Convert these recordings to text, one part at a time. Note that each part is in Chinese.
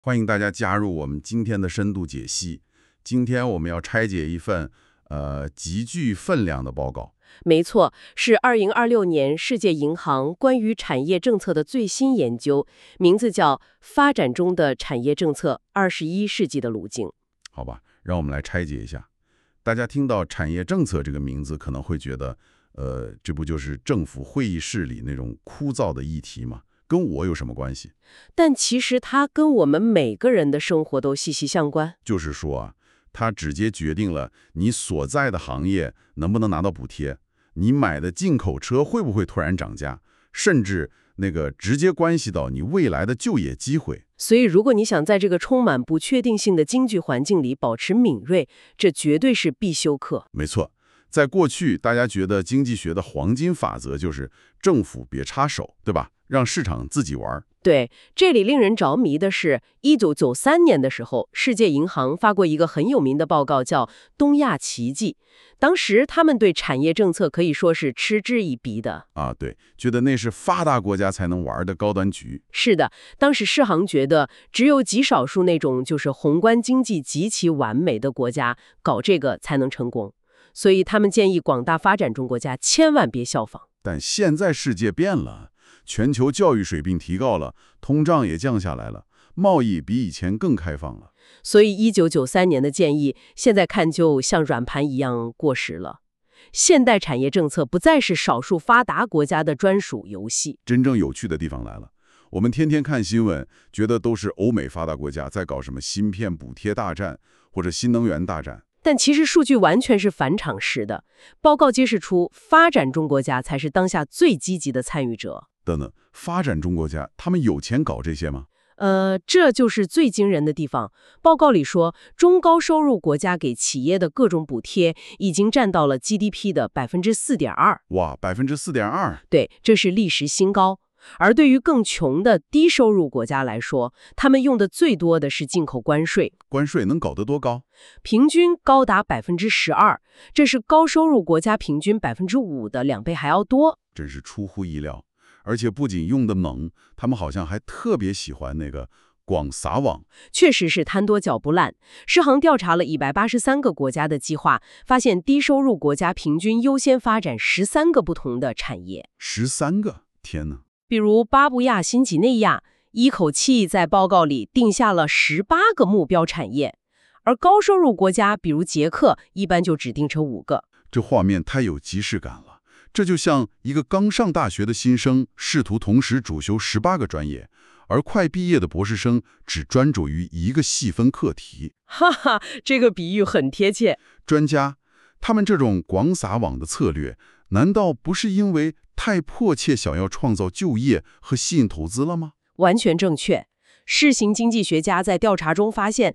欢迎大家加入我们今天的深度解析。今天我们要拆解一份极具分量的报告。 没错，是2026年世界银行关于产业政策的最新研究，名字叫《发展中的产业政策：21世纪的路径》。 好吧，让我们来拆解一下。大家听到产业政策这个名字，可能会觉得，这不就是政府会议室里那种枯燥的议题吗？跟我有什么关系？ 但其实它跟我们每个人的生活都息息相关。 就是说啊，它直接决定了你所在的行业能不能拿到补贴，你买的进口车会不会突然涨价，甚至直接关系到你未来的就业机会。 所以，如果你想在这个充满不确定性的经济环境里保持敏锐，这绝对是必修课。 没错，在过去，大家觉得经济学的黄金法则就是政府别插手，对吧？让市场自己玩。 对，这里令人着迷的是，1993年的时候，世界银行发过一个很有名的报告，叫《东亚奇迹》。当时他们对产业政策可以说是嗤之以鼻的。 对，觉得那是发达国家才能玩的高端局。 是的，当时世行觉得只有极少数那种就是宏观经济极其完美的国家搞这个才能成功，所以他们建议广大发展中国家千万别效仿。 但现在世界变了。全球教育水平提高了，通胀也降下来了，贸易比以前更开放了。 所以1993年的建议，现在看就像软盘一样过时了。现代产业政策不再是少数发达国家的专属游戏。 真正有趣的地方来了，我们天天看新闻，觉得都是欧美发达国家在搞什么芯片补贴大战或者新能源大战。 但其实数据完全是反常识的。报告揭示出，发展中国家才是当下最积极的参与者。 等等，发展中国家他们有钱搞这些吗？ 这就是最惊人的地方。报告里说，中高收入国家给企业的各种补贴已经占到了 GDP 的 4.2%。 哇，4.2%！ 对，这是历史新高。而对于更穷的低收入国家来说，他们用的最多的是进口关税。 关税能搞得多高？ 平均高达 12%， 这是高收入国家平均 5% 的2倍还要多。 真是出乎意料。而且不仅用的猛，他们好像还特别喜欢广撒网。 确实是贪多嚼不烂。世行调查了183个国家的计划，发现低收入国家平均优先发展13个不同的产业。 13个？天哪！ 比如巴布亚新几内亚一口气在报告里定下了18个目标产业，而高收入国家比如捷克一般就只定成5个。 这画面太有即视感了。这就像一个刚上大学的新生试图同时主修18个专业，而快毕业的博士生只专注于一个细分课题。 哈哈，这个比喻很贴切。 专家，他们这种广撒网的策略，难道不是因为太迫切想要创造就业和吸引投资了吗？ 完全正确。世行经济学家在调查中发现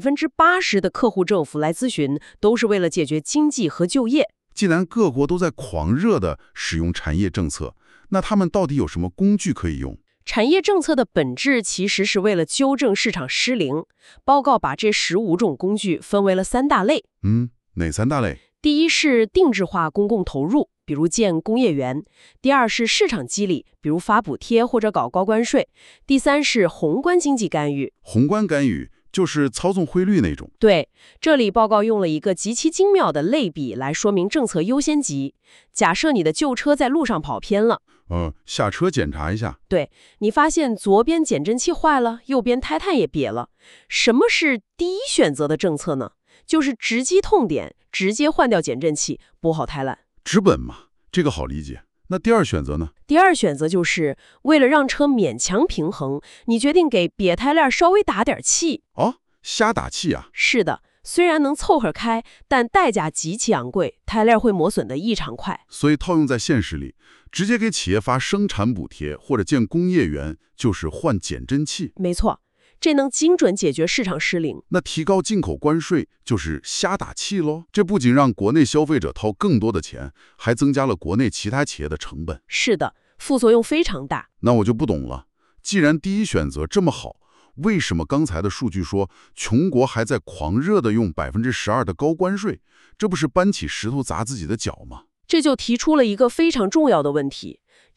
，80%的客户政府来咨询都是为了解决经济和就业。 既然各国都在狂热地使用产业政策，那他们到底有什么工具可以用？ 产业政策的本质其实是为了纠正市场失灵。报告把这15种工具分为了3大类。 哪3大类？ 第一是定制化公共投入，比如建工业园；第二是市场激励，比如发补贴或者搞高关税；第三是宏观经济干预。 宏观干预就是操纵汇率那种。 对，这里报告用了一个极其精妙的类比来说明政策优先级。假设你的旧车在路上跑偏了， 下车检查一下。 对，你发现左边减震器坏了，右边胎炭也瘪了。什么是第一选择的政策呢？就是直击痛点，直接换掉减震器，补好胎烂。 直本嘛，这个好理解。那第二选择呢？ 第二选择就是为了让车勉强平衡，你决定给瘪胎链稍微打点气。 瞎打气啊？ 是的，虽然能凑合开，但代价极其昂贵，胎链会磨损得异常快。 所以套用在现实里，直接给企业发生产补贴或者建工业园，就是换减震器。 没错，这能精准解决市场失灵。 那提高进口关税就是瞎打气咯。这不仅让国内消费者掏更多的钱，还增加了国内其他企业的成本。 是的，副作用非常大。 那我就不懂了，既然第一选择这么好，为什么刚才的数据说穷国还在狂热地用12%的高关税？这不是搬起石头砸自己的脚吗？ 这就提出了一个非常重要的问题：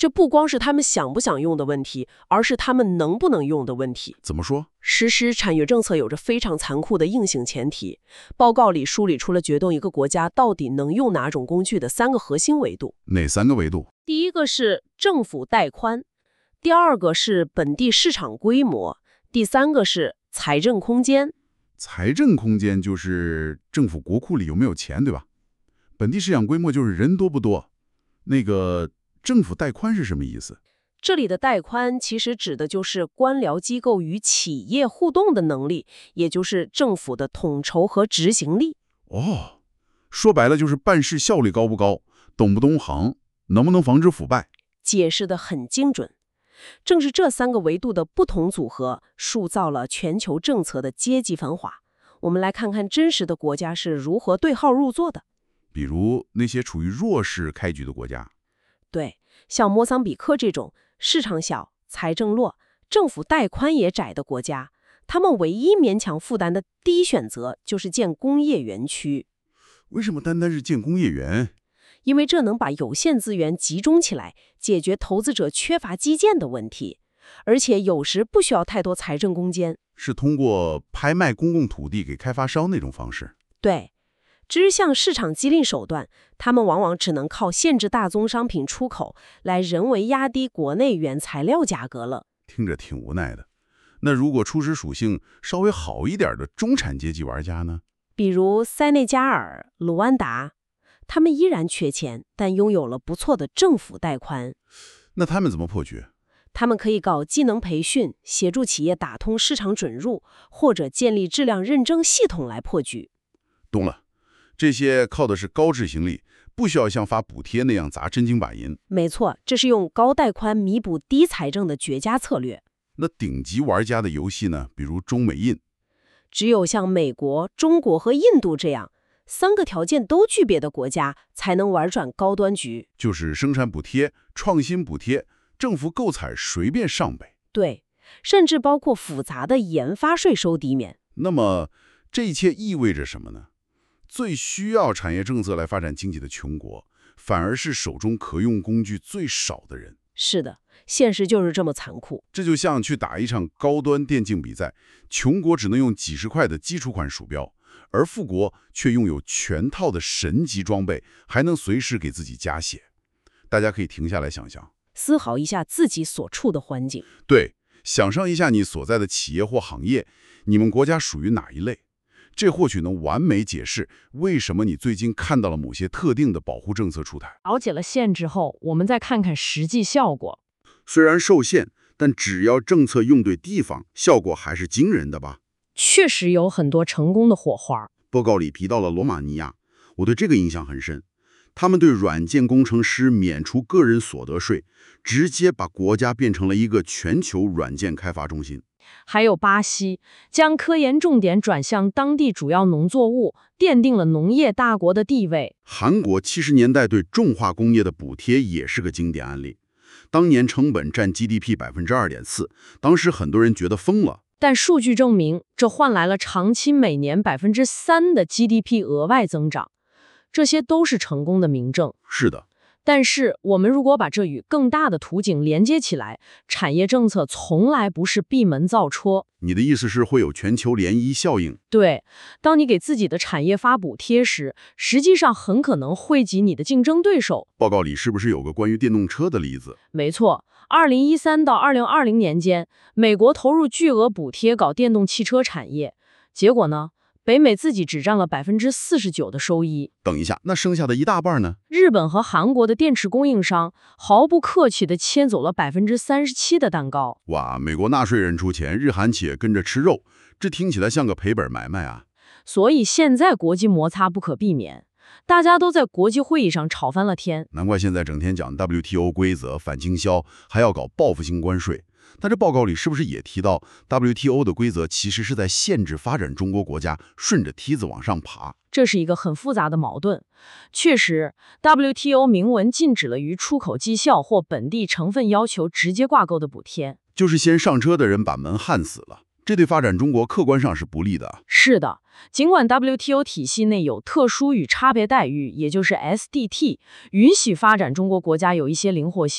这不光是他们想不想用的问题，而是他们能不能用的问题。 怎么说？ 实施产业政策有着非常残酷的硬性前提。报告里梳理出了决定一个国家到底能用哪种工具的3个核心维度。 哪3个维度？ 第一个是政府带宽，第二个是本地市场规模，第三个是财政空间。 财政空间就是政府国库里有没有钱，对吧？本地市场规模就是人多不多。那个政府带宽是什么意思？ 这里的带宽其实指的就是官僚机构与企业互动的能力，也就是政府的统筹和执行力。 哦，说白了就是办事效率高不高，懂不懂行，能不能防止腐败。 解释得很精准。正是这3个维度的不同组合，塑造了全球政策的阶级分化。我们来看看真实的国家是如何对号入座的。 比如那些处于弱势开局的国家， 对，像莫桑比克这种市场小、财政弱、政府带宽也窄的国家，他们唯一勉强负担的第一选择就是建工业园区。 为什么单单是建工业园？ 因为这能把有限资源集中起来，解决投资者缺乏基建的问题，而且有时不需要太多财政攻坚。 是通过拍卖公共土地给开发商那种方式。 对，至于像市场激励手段，他们往往只能靠限制大宗商品出口来人为压低国内原材料价格了。 听着挺无奈的。那如果初始属性稍微好一点的中产阶级玩家呢？ 比如塞内加尔、卢旺达，他们依然缺钱，但拥有了不错的政府带宽。 那他们怎么破局？ 他们可以搞技能培训，协助企业打通市场准入，或者建立质量认证系统来破局。 懂了，这些靠的是高执行力，不需要像发补贴那样砸真金白银。 没错，这是用高带宽弥补低财政的绝佳策略。 那顶级玩家的游戏呢？比如中美印， 只有像美国、中国和印度这样3个条件都具备的国家，才能玩转高端局。 就是生产补贴、创新补贴，政府购采随便上呗。 对，甚至包括复杂的研发税收抵免。 那么这一切意味着什么呢？最需要产业政策来发展经济的穷国，反而是手中可用工具最少的人。 是的，现实就是这么残酷。 这就像去打一场高端电竞比赛，穷国只能用几十块的基础款鼠标，而富国却拥有全套的神级装备，还能随时给自己加血。大家可以停下来想想， 思考一下自己所处的环境。 对，想象一下你所在的企业或行业，你们国家属于哪一类？这或许能完美解释为什么你最近看到了某些特定的保护政策出台。 了解了限制后，我们再看看实际效果。 虽然受限，但只要政策用对地方，效果还是惊人的吧？ 确实有很多成功的火花。 报告里提到了罗马尼亚，我对这个印象很深。他们对软件工程师免除个人所得税，直接把国家变成了一个全球软件开发中心。 还有巴西，将科研重点转向当地主要农作物，奠定了农业大国的地位。 韩国70年代对重化工业的补贴也是个经典案例，当年成本占 GDP 2.4%，当时很多人觉得疯了。 但数据证明，这换来了长期每年3%的 GDP 额外增长，这些都是成功的明证。 是的。 但是，我们如果把这与更大的图景连接起来，产业政策从来不是闭门造车。 你的意思是会有全球涟漪效应？ 对，当你给自己的产业发补贴时，实际上很可能惠及你的竞争对手。 报告里是不是有个关于电动车的例子？ 没错，2013到2020年间，美国投入巨额补贴搞电动汽车产业，结果呢？北美自己只占了49%的收益。 等一下，那剩下的一大半呢？ 日本和韩国的电池供应商毫不客气地切走了37%的蛋糕。 哇，美国纳税人出钱，日韩企业跟着吃肉，这听起来像个赔本买卖啊！ 所以现在国际摩擦不可避免，大家都在国际会议上吵翻了天。 难怪现在整天讲 WTO 规则、反倾销，还要搞报复性关税。但这报告里是不是也提到 WTO 的规则其实是在限制发展中国国家顺着梯子往上爬？ 这是一个很复杂的矛盾。确实 ，WTO 明文禁止了与出口绩效或本地成分要求直接挂钩的补贴， 就是先上车的人把门焊死了，这对发展中国客观上是不利的。 是的，尽管 WTO 体系内有特殊与差别待遇，也就是 SDT， 允许发展中国国家有一些灵活性。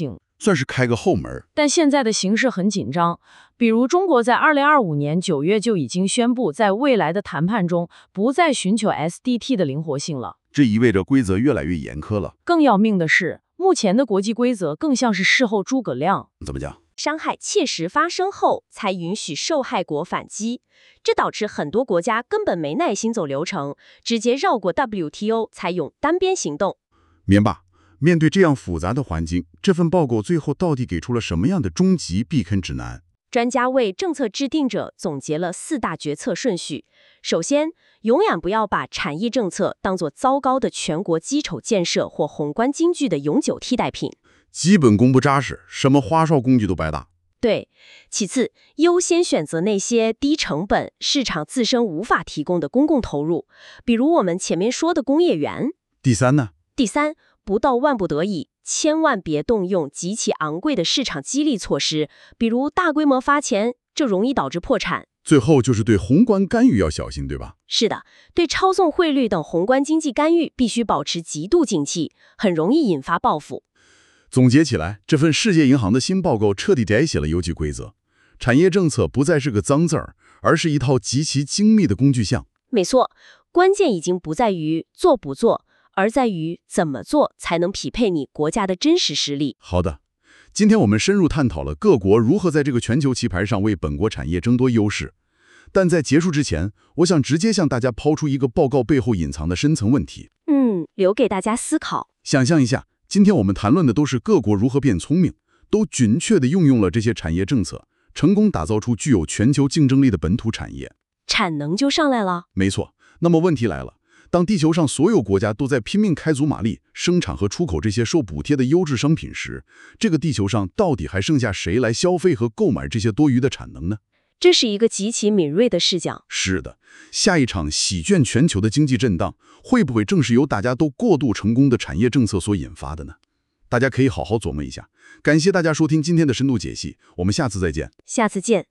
算是开个后门。 但现在的形势很紧张，比如中国在2025年9月就已经宣布，在未来的谈判中不再寻求 SDT 的灵活性了。 这意味着规则越来越严苛了。 更要命的是，目前的国际规则更像是事后诸葛亮。 怎么讲？ 伤害切实发生后才允许受害国反击，这导致很多国家根本没耐心走流程，直接绕过 WTO， 采用单边行动。 明白。面对这样复杂的环境，这份报告最后到底给出了什么样的终极避坑指南？ 专家为政策制定者总结了4大决策顺序。首先，永远不要把产业政策当作糟糕的全国基础建设或宏观经济的永久替代品。 基本功不扎实，什么花哨工具都白搭。 对，其次，优先选择那些低成本、市场自身无法提供的公共投入，比如我们前面说的工业园。 第三呢？ 第三，不到万不得已，千万别动用极其昂贵的市场激励措施，比如大规模发钱，这容易导致破产。 最后就是对宏观干预要小心，对吧？ 是的，对操纵汇率等宏观经济干预必须保持极度警惕，很容易引发报复。 总结起来，这份世界银行的新报告彻底改写了游戏规则，产业政策不再是个脏字儿，而是一套极其精密的工具箱。 没错，关键已经不在于做不做，而在于怎么做才能匹配你国家的真实实力。 好的，今天我们深入探讨了各国如何在这个全球棋盘上为本国产业争夺优势。但在结束之前，我想直接向大家抛出一个报告背后隐藏的深层问题。 留给大家思考。 想象一下，今天我们谈论的都是各国如何变聪明，都准确地运用了这些产业政策，成功打造出具有全球竞争力的本土产业， 产能就上来了。 没错。那么问题来了，当地球上所有国家都在拼命开足马力生产和出口这些受补贴的优质商品时，这个地球上到底还剩下谁来消费和购买这些多余的产能呢？ 这是一个极其敏锐的视角。 是的，下一场席卷全球的经济震荡，会不会正是由大家都过度成功的产业政策所引发的呢？大家可以好好琢磨一下。感谢大家收听今天的深度解析，我们下次再见。 下次见。